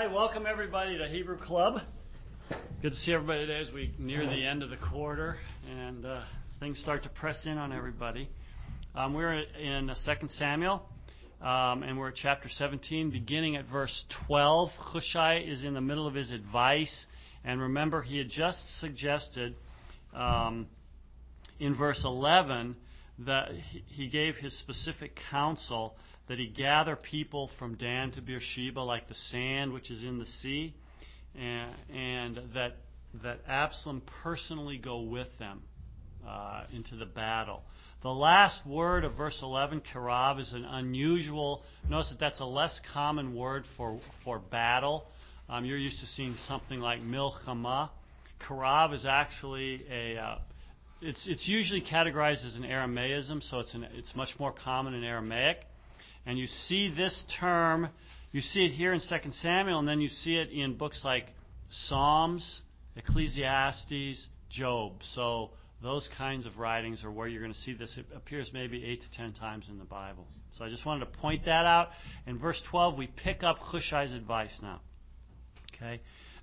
right, welcome everybody to Hebrew Club. Good to see everybody today as we near the end of the quarter and things start to press in on everybody. We're in 2 Samuel, and we're at chapter 17, beginning at verse 12. Hushai is in the middle of his advice, and remember he had just suggested in verse 11 that he gave his specific counsel that he gather people from Dan to Beersheba like the sand which is in the sea, and that Absalom personally go with them into the battle. The last word of verse 11, karav, is an unusual. Notice that that's a less common word for battle. You're used to seeing something like milchama. Karav is actually it's usually categorized as an Aramaism, so it's much more common in Aramaic. And you see this term, you see it here in 2 Samuel, and then you see it in books like Psalms, Ecclesiastes, Job. So those kinds of writings are where you're going to see this. It appears maybe 8 to 10 times in the Bible. So I just wanted to point that out. In verse 12, we pick up Hushai's advice now. Okay.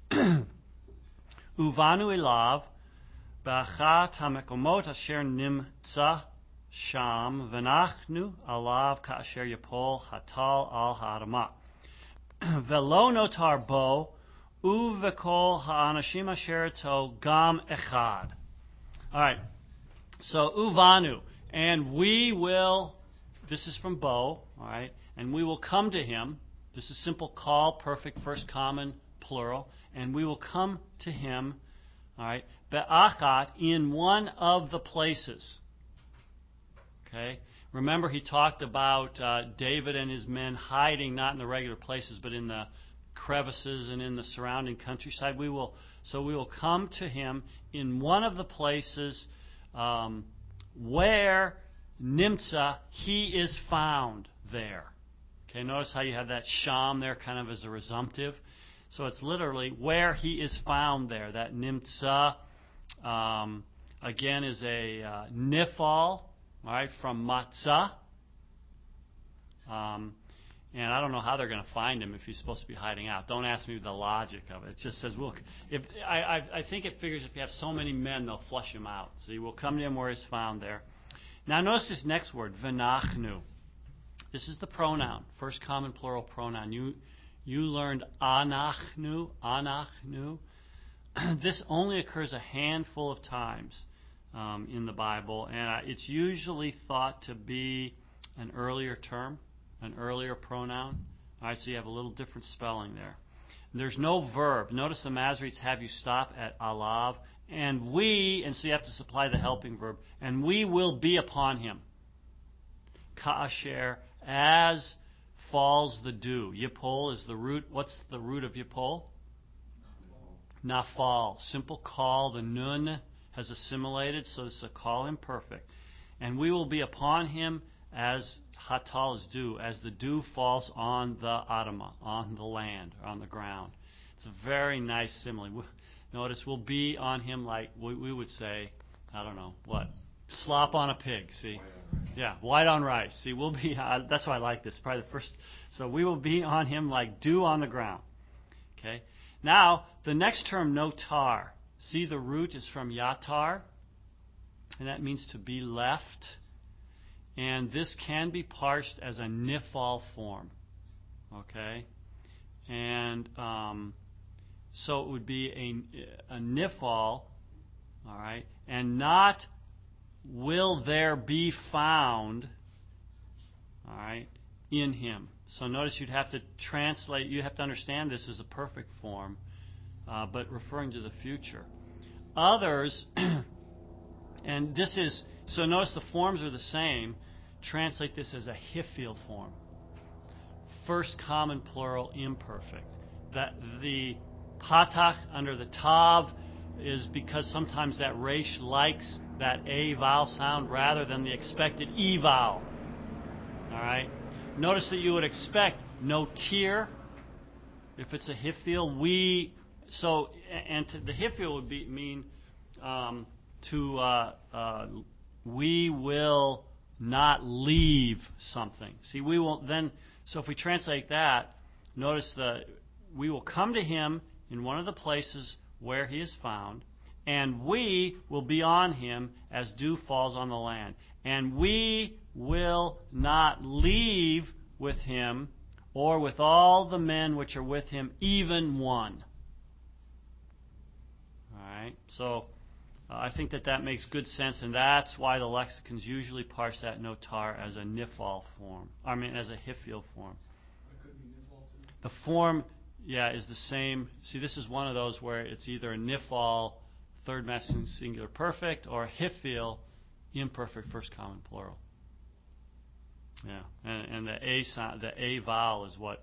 Uvanu elav ba'achat hamekomot asher nimtza sham v'nachnu alav ka'asher yapol hatal al ha'adamah velo notar bo uvekol ha'anashim asher to gam echad. All right, so uvanu, and we will, this is from Bo, all right, and we will come to him. This is simple call, perfect, first common, plural, and we will come to him, all right, be'achat, in one of the places. Okay, remember he talked about David and his men hiding not in the regular places, but in the crevices and in the surrounding countryside. We will come to him in one of the places where Nimtza, he is found there. Okay, notice how you have that sham there kind of as a resumptive. So it's literally where he is found there. That Nimtza, again, is a nifal, right, from matzah. And I don't know how they're going to find him if he's supposed to be hiding out. Don't ask me the logic of it. It just says, look, I think it figures if you have so many men, they'll flush him out. So you will come to him where he's found there. Now notice this next word, v'nachnu. This is the pronoun, first common plural pronoun. You learned anachnu. This only occurs a handful of times in the Bible, and it's usually thought to be an earlier term, an earlier pronoun. All right, so you have a little different spelling there. There's no verb. Notice the Masoretes have you stop at alav, and so you have to supply the helping verb, and we will be upon him. Ka'asher, as falls the dew. Yipol is the root. What's the root of Yipol? Nafal. Simple call. The nun has assimilated, so it's a call imperfect. And we will be upon him as hatal is dew, as the dew falls on the adamah, on the land, on the ground. It's a very nice simile. Notice we'll be on him like we would say, I don't know, what? Slop on a pig, see? Yeah, white on rice. See, we'll be, that's why I like this, probably the first. So we will be on him like dew on the ground. Okay? Now, the next term, notar. See, the root is from yatar, and that means to be left. And this can be parsed as a nifal form. Okay? And so it would be a nifal, all right, and not will there be found, all right, in him. So notice you'd have to translate, you have to understand this as a perfect form, but referring to the future. Others, and this is, so notice the forms are the same, translate this as a hifil form. First common plural imperfect. That the patach under the tav is because sometimes that resh likes that a vowel sound rather than the expected e vowel. All right. Notice that you would expect no tear if it's a hifil. The hifil would mean we will not leave something. See, we won't then. So if we translate that, notice we will come to him in one of the places where he is found, and we will be on him as dew falls on the land. And we will not leave with him or with all the men which are with him, even one. All right? So I think that makes good sense, and that's why the lexicons usually parse that notar as a nifal form. As a hifil form. It could be nifal too. The form, is the same. See, this is one of those where it's either a nifal, third masculine singular perfect, or a hifil, imperfect first common plural. Yeah, and the a vowel is what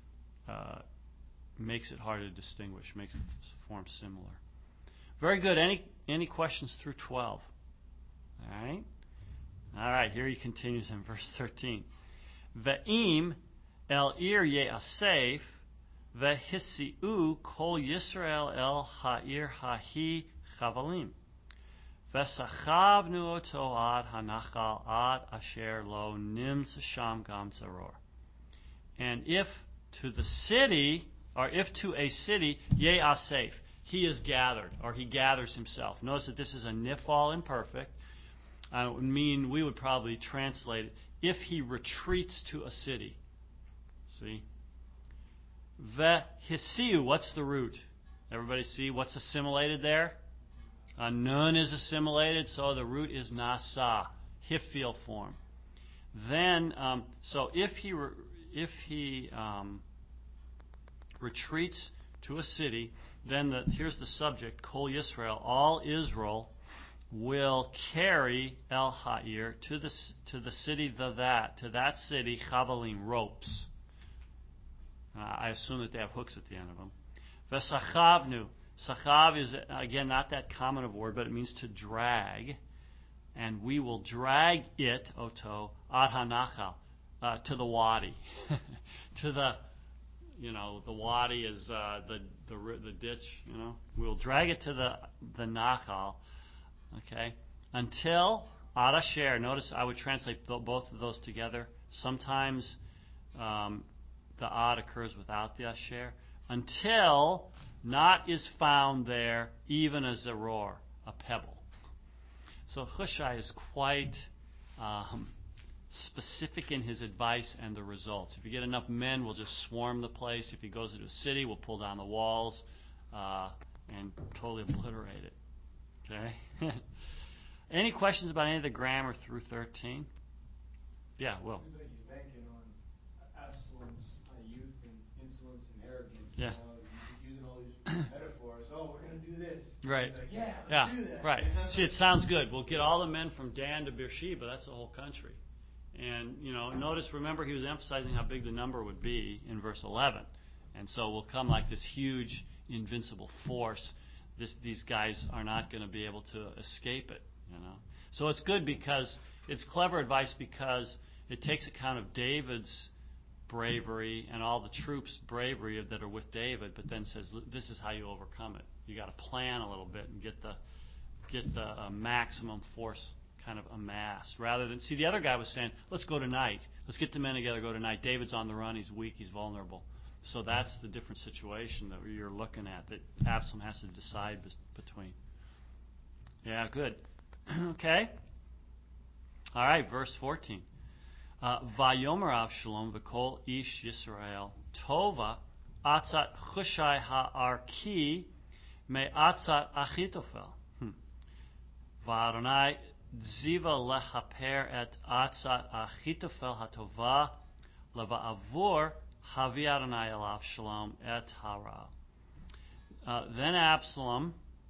makes it hard to distinguish, makes the form similar. Very good. Any questions through 12? All right. Here he continues in verse 13. Ve'im el ir ye'asef ve'hisi'u kol Yisrael el ha'ir hahi chavalim. V'sachavnu oto ad hanachal ad asher lo nimtza sham gam tzaror. And if to a city, ye'asef, he is gathered, or he gathers himself. Notice that this is a nifal imperfect. We would probably translate it, if he retreats to a city. See? V'hisiu, what's the root? Everybody see what's assimilated there? Nun is assimilated, so the root is nasa, hifil form. Then, so if he retreats to a city, then here's the subject: Kol Yisrael, all Israel will carry El Ha'ir to the city to that city chavalim, ropes. I assume that they have hooks at the end of them. V'sachavnu. Sachav is, again, not that common of word, but it means to drag. And we will drag it, oto, ad hanachal, to the wadi. To the wadi is the ditch, We'll drag it to the nachal, okay, until ad asher. Notice I would translate both of those together. Sometimes the ad occurs without the asher. Until not is found there, even a zaror, a pebble. So Hushai is quite specific in his advice and the results. If you get enough men, we'll just swarm the place. If he goes into a city, we'll pull down the walls and totally obliterate it. Okay? Any questions about any of the grammar through 13? Yeah, Will. Seems like he's banking on Absalom's youth and insolence and arrogance. Yeah. He's using all these metaphors. Oh, we're going to do this. Right. He's like, let's do that. Right. See, it sounds good. We'll get all the men from Dan to Beersheba. That's the whole country. And, remember he was emphasizing how big the number would be in verse 11. And so we'll come like this huge, invincible force. These guys are not going to be able to escape it, So it's good because it's clever advice because it takes account of David's bravery and all the troops' bravery that are with David, but then says this is how you overcome it. You got to plan a little bit and get the maximum force kind of amassed. Rather than the other guy was saying, let's go tonight. Let's get the men together, go tonight. David's on the run. He's weak. He's vulnerable. So that's the different situation that you're looking at that Absalom has to decide between. Yeah, good. Okay. All right, verse 14. Vayomer Avshalom v'kol ish Yisrael tova atzat Hushai ha'arki me atzat Achitophel. Va'adonai ziva lechaper et atzat Achitophel hatova leva'avur havi Adonai el Avshalom et hara. Then Absalom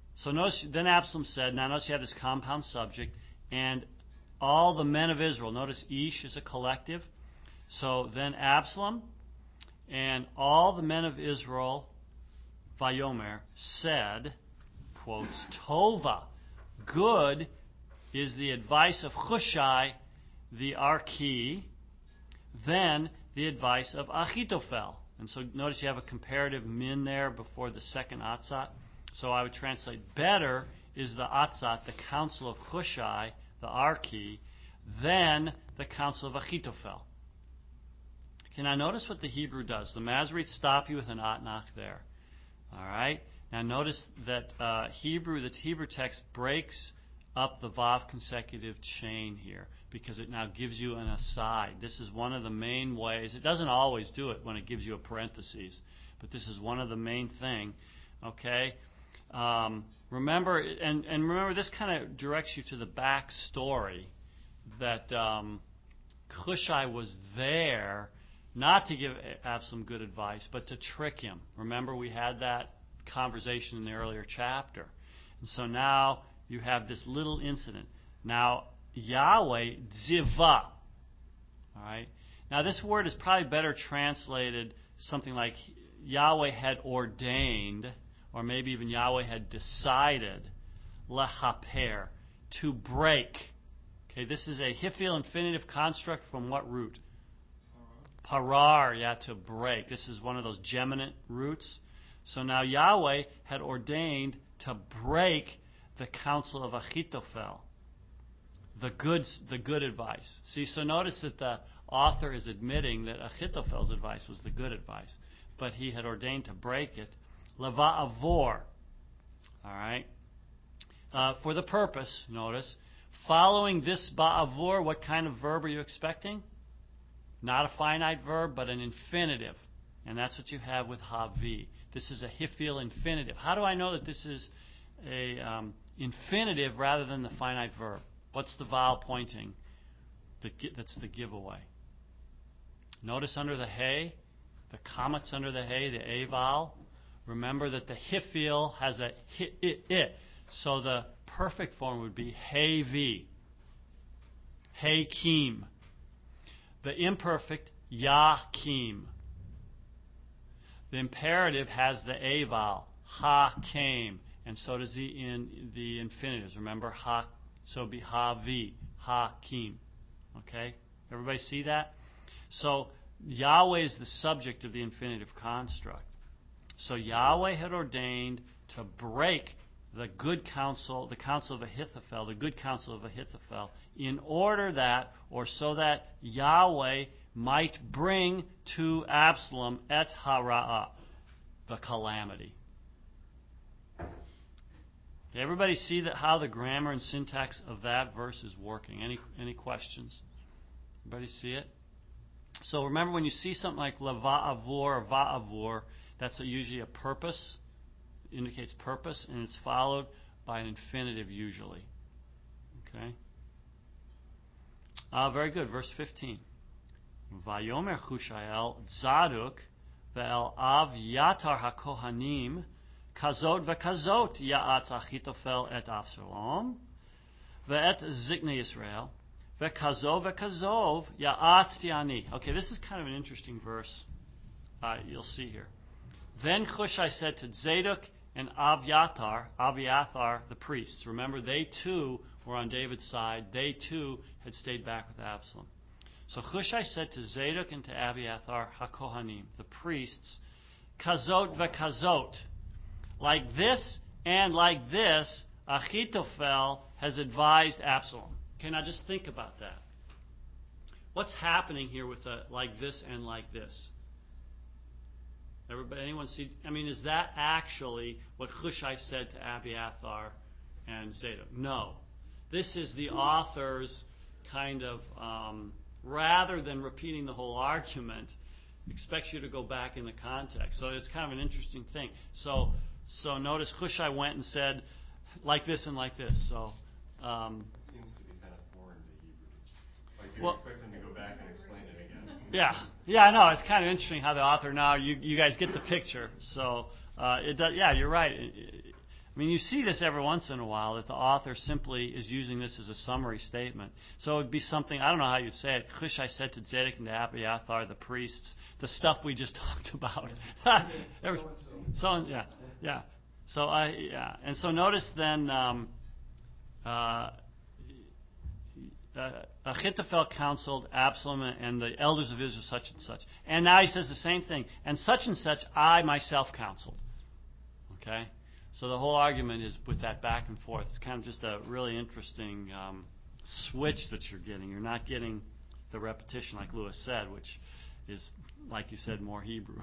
said, now notice you have this compound subject, and all the men of Israel. Notice Ish is a collective. So then Absalom and all the men of Israel, Vayomer, said, quotes, Tova, good is the advice of Hushai, the Arki, then the advice of Achitophel. And so notice you have a comparative min there before the second atzat. So I would translate, better is the atzat, the counsel of Hushai, the Arki, than the counsel of Achitophel. Okay, now notice what the Hebrew does. The Masoretes stop you with an atnach there. All right? Now notice that the Hebrew text breaks up the Vav consecutive chain here because it now gives you an aside. This is one of the main ways. It doesn't always do it when it gives you a parenthesis, but this is one of the main thing. Okay? Remember, and remember, this kind of directs you to the back story that Hushai was there not to give Absalom good advice, but to trick him. Remember, we had that conversation in the earlier chapter. And so now you have this little incident. Now, Yahweh ziva. All right? Now, this word is probably better translated something like Yahweh had ordained, or maybe even Yahweh had decided, lehaper, to break. Okay, this is a Hiphil infinitive construct from what root? Parar, to break. This is one of those geminant roots. So now Yahweh had ordained to break the counsel of Achitophel, the good advice. See, so notice that the author is admitting that Achitophel's advice was the good advice, but he had ordained to break it. Leva avor. All right. For the purpose, notice, following this ba'avor, what kind of verb are you expecting? Not a finite verb, but an infinitive. And that's what you have with havi. This is a Hiphil infinitive. How do I know that this is a infinitive rather than the finite verb? What's the vowel pointing? That's the giveaway. Notice under the hey, the commas under the hey, the a vowel. Remember that the Hiphil has a it. So the perfect form would be hey v, hey kim. The imperfect, Yakim. The imperative has the A vowel, Ha came. And so does the infinitives. Remember, Ha, so it'd be Ha-vi, Ha-kim. Okay? Everybody see that? So Yahweh is the subject of the infinitive construct. So Yahweh had ordained to break the good counsel, the counsel of Ahithophel, the good counsel of Ahithophel, in order that, or so that Yahweh might bring to Absalom et hara'ah, the calamity. Okay, everybody see that how the grammar and syntax of that verse is working? Any questions? Everybody see it? So remember, when you see something like leva'avor or va'avor, that's usually a purpose. Indicates purpose, and it's followed by an infinitive usually. Okay? Very good. Verse 15. Vayomer Chushael Zadok ve'el Av Yatar HaKohanim Kazot ve'kazot Ya'atz Achitophel et Avsalom ve'et Ziknei Yisrael ve'kazov ve'kazov Ya'atz Tiani. Okay, this is kind of an interesting verse. You'll see here. Then Hushai said to Zadok and Abiathar, the priests. Remember, they too were on David's side. They too had stayed back with Absalom. So Hushai said to Zadok and to Abiathar, HaKohanim, the priests, Kazot v'kazot. Like this and like this, Achitophel has advised Absalom. Okay, now just think about that. What's happening here with like this and like this? Everybody, anyone see? I mean, is that actually what Hushai said to Abiathar and Zadok? No. This is the author's kind of, rather than repeating the whole argument, expects you to go back in the context. So it's kind of an interesting thing. So notice Hushai went and said, like this and like this. So it seems to be kind of foreign to Hebrew. Like you expect them to go back and explain it again. Yeah, I know. It's kind of interesting how the author now, you guys get the picture. So it does. Yeah, you're right. I mean, you see this every once in a while, that the author simply is using this as a summary statement. So it would be something, I don't know how you'd say it. Hushai said to Zadok and to Abiathar, the priests, the stuff we just talked about. Yeah. So and so notice then, Achitophel counseled Absalom and the elders of Israel such and such. And now he says the same thing. And such I myself counseled. Okay? So the whole argument is with that back and forth. It's kind of just a really interesting switch that you're getting. You're not getting the repetition like Lewis said, which is, like you said, more Hebrew.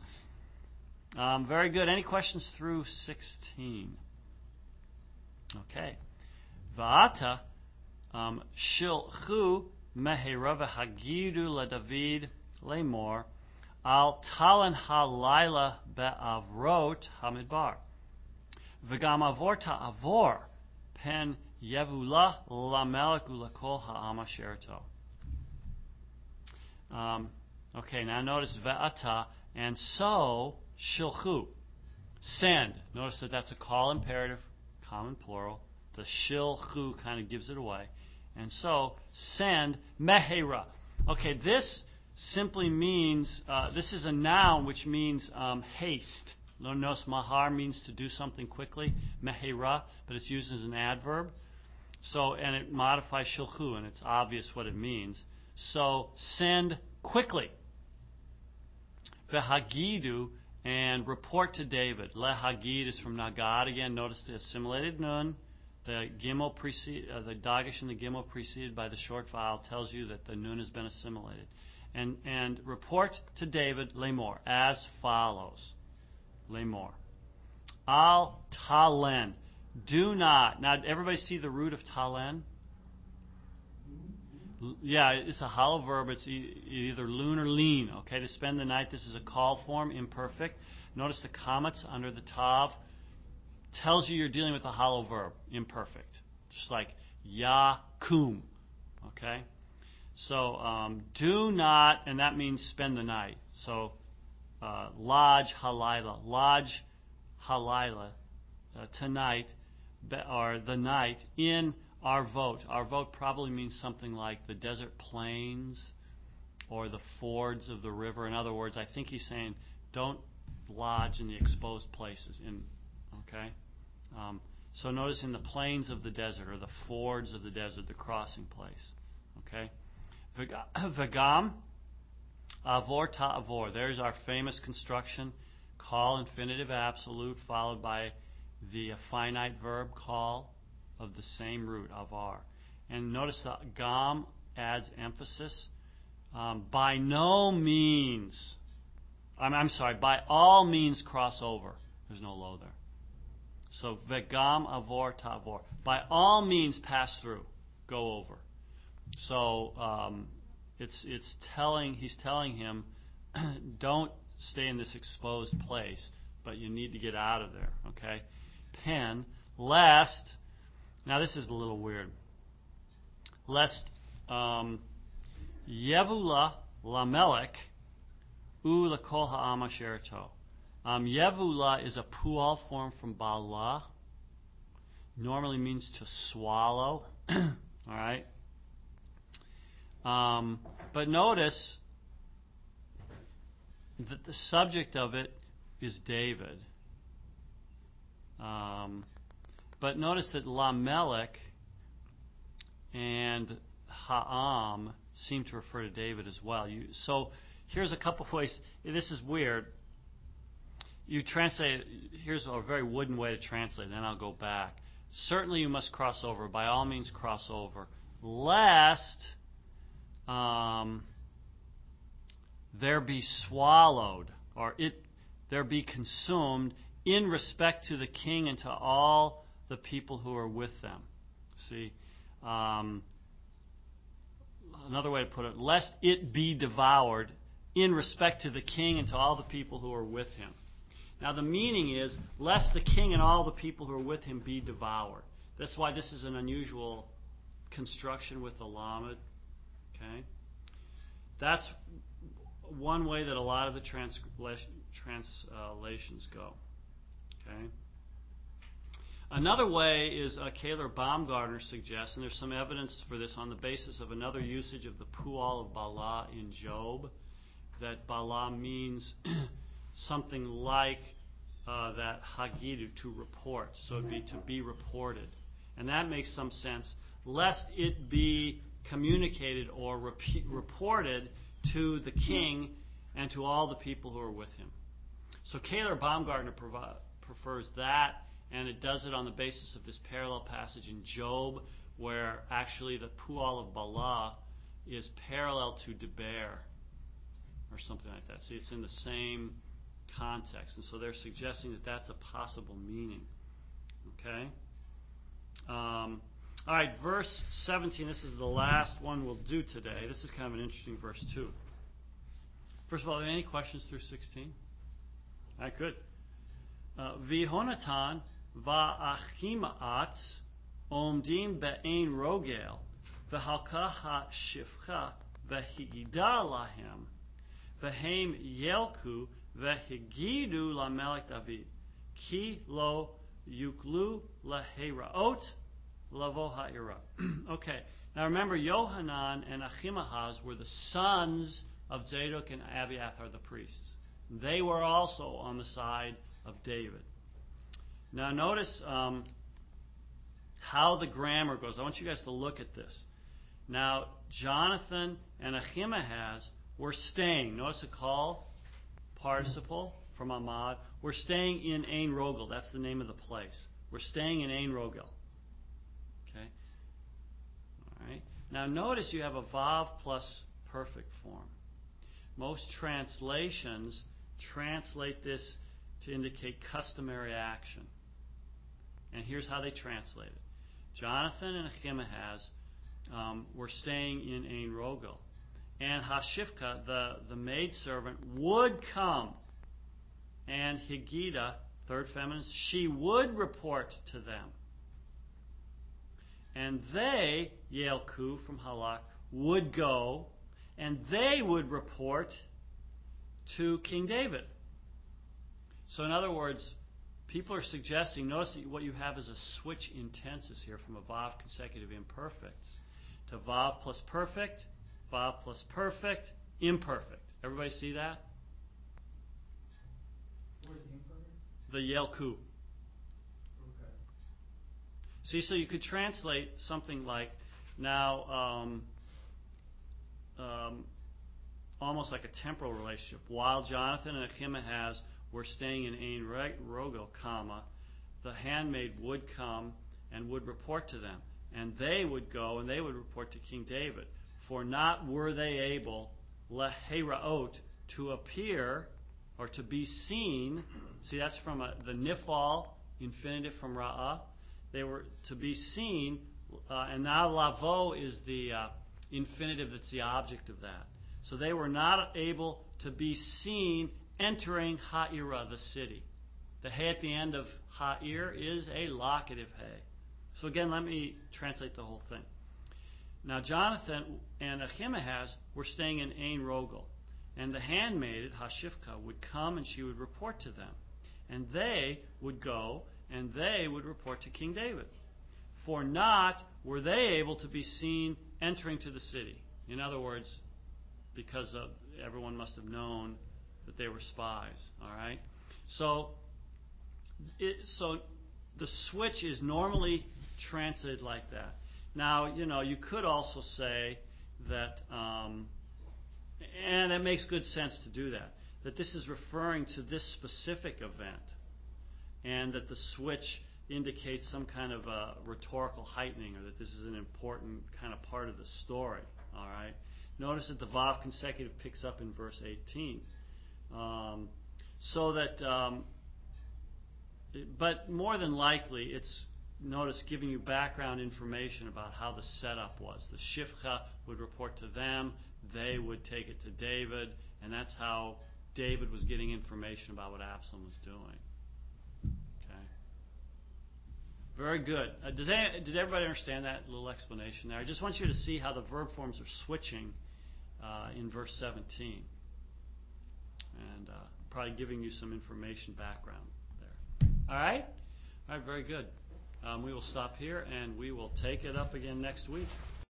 Very good. Any questions through 16? Okay. Va'ata shilchu mehera v'hagidu leDavid lemor al talan halayla be'avrot hamidbar v'gam avor ta'avor pen yevula lamelech ulakol ha'am asher to. Okay, now notice ve'ata, and so shilchu, send. Notice that that's a call imperative, common plural. The shilchu kind of gives it away. And so, send mehera. Okay, this simply means, this is a noun which means haste. Notice mahar means to do something quickly, mehera, but it's used as an adverb. So, and it modifies shilchu, and it's obvious what it means. So, send quickly. Vehagidu, and report to David. Lehagid is from Nagad again. Notice the assimilated nun. The gimel the dagesh and the gimel preceded by the short vowel tells you that the nun has been assimilated. And report to David lemor as follows. Lemor. Al talen. Do not. Now, everybody see the root of talen? Yeah, it's a hollow verb. It's either loon or lean. Okay, to spend the night. This is a call form, imperfect. Notice the comments under the tav tells you you're dealing with a hollow verb, imperfect. Just like yakum. Okay, so do not, and that means spend the night. So lodge halayla, tonight, or the night in Arvot. Arvot probably means something like the desert plains or the fords of the river. In other words, I think he's saying don't lodge in the exposed places. Okay? So notice in the plains of the desert or the fords of the desert, the crossing place. Okay? Vagam, avor ta'avor. There's our famous construction. Call infinitive absolute followed by the finite verb call of the same root, avar. And notice the gam adds emphasis. By no means, I'm sorry, by all means cross over. There's no lo there. So, vegam avor ta'avor. By all means pass through, go over. So, he's telling him, don't stay in this exposed place, but you need to get out of there, okay? Pen, lest, now this is a little weird, lest Yevula lamelech u lakol ha'am asher to. Yevula is a pual form from bala. Normally means to swallow. All right. But notice that the subject of it is David. But notice that Lamelech and Ha'am seem to refer to David as well. So here's a couple of ways. This is weird. You translate. Here's a very wooden way to translate. Then I'll go back. Certainly you must cross over. By all means cross over. Lest there be swallowed, or there be consumed in respect to the king and to all the people who are with them. See, another way to put it, lest it be devoured in respect to the king and to all the people who are with him. Now the meaning is, lest the king and all the people who are with him be devoured. That's why this is an unusual construction with the lamed. Okay? That's one way that a lot of the translations go. Okay? Another way is Kaler Baumgartner suggests, and there's some evidence for this on the basis of another usage of the pual of Bala in Job, that Bala means something like that hagidu, to report. So it would be to be reported. And that makes some sense, lest it be communicated or reported to the king and to all the people who are with him. So Kaler Baumgartner prefers that, and it does it on the basis of this parallel passage in Job, where actually the pual of Bala is parallel to Deber. or something like that. See, it's in the same context. And so they're suggesting that that's a possible meaning. Okay? All right, verse 17. This is the last one we'll do today. This is kind of an interesting verse, too. First of all, are there any questions through 16? All right, good. V'honatan va'achimaat omdim be'ein rogel v'halka ha'shifcha v'higida lahem v'hem yelku v'higidu lamelech David ki lo yuklu laheraot lavo ha'ira. Okay, now remember, Yohanan and Achimaaz were the sons of Zadok and Abiathar the priests. They were also on the side of David. Now notice how the grammar goes. I want you guys to look at this. Now, Jonathan and Achimaaz were staying. Notice a call participle from Ahmad. We're staying in Ein Rogel. That's the name of the place. We're staying in Ein Rogel. Okay? All right. Now notice you have a Vav plus perfect form. Most translations translate this to indicate customary action. And here's how they translate it. Jonathan and Achimaaz were staying in Ein Rogel. And Hashifka, the maidservant, would come. And Higida, third feminine, she would report to them. And they, Yelku from Halak, would go, and they would report to King David. So in other words, people are suggesting, notice that what you have is a switch in tenses here from a Vav consecutive imperfect to Vav plus perfect, imperfect. Everybody see that? Where's the imperfect? The Yelku. Okay. See, so you could translate something like, now, almost like a temporal relationship. While Jonathan and Achimaaz were staying in Ein Rogel, the handmaid would come and would report to them. And they would go and they would report to King David. For not were they able, laheraot, to appear or to be seen. See, that's from the nifal, infinitive from ra'ah. They were to be seen, and now lavo is the infinitive that's the object of that. So they were not able to be seen entering Ha'ira, the city. The hay at the end of Ha'ir is a locative hay. So again, let me translate the whole thing. Now Jonathan and Achimaaz were staying in Ein Rogel, and the handmaid, Hashifka, would come and she would report to them. And they would go and they would report to King David. For not were they able to be seen entering to the city. In other words, because everyone must have known that they were spies. All right? So the switch is normally translated like that. Now, you could also say that, and it makes good sense to do that this is referring to this specific event, and that the switch indicates some kind of a rhetorical heightening, or that this is an important kind of part of the story. All right? Notice that the Vav consecutive picks up in verse 18. But more than likely, it's, notice, giving you background information about how the setup was. The Shifcha would report to them, they would take it to David, and that's how David was getting information about what Absalom was doing. Okay. Very good. Did everybody understand that little explanation there? I just want you to see how the verb forms are switching in verse 17. And probably giving you some information background there. All right? All right, very good. We will stop here and we will take it up again next week.